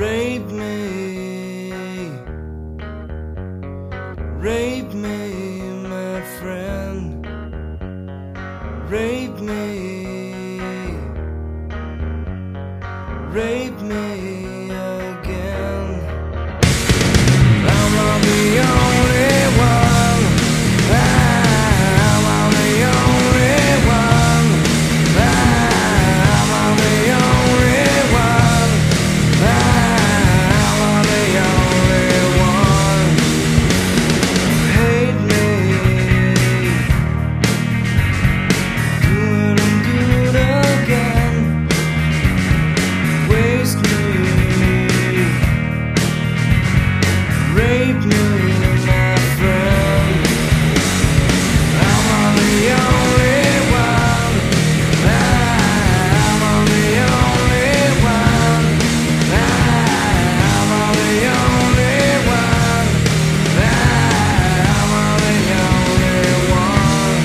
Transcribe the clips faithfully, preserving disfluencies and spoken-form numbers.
Rape me, rape me, my friend. Rape me, rape me again. I'm not the only one. I'm not the only one. I'm not the only one. I'm not the only one. Hate me, good and good again. Waste me, rape me, my friend. I'm not the only one. I'm not the only one. I'm not the only one. I'm not the only one.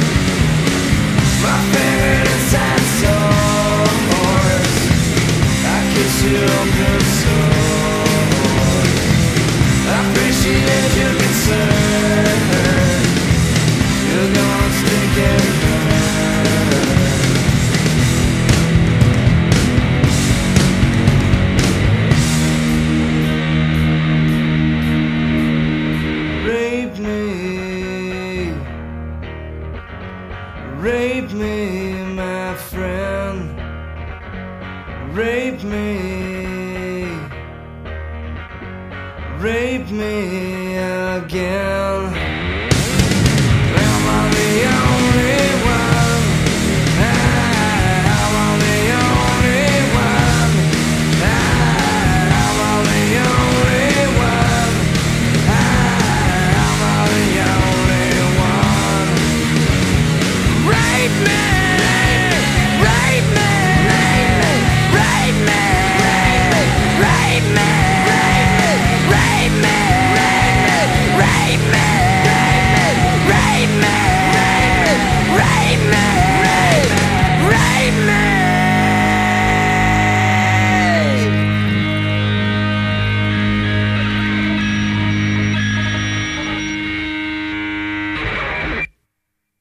My favorite inside source. I kiss you open source. I appreciate your concern. You're gonna stick and burn. Rape me, rape me, my friend. Rape me, rape me again.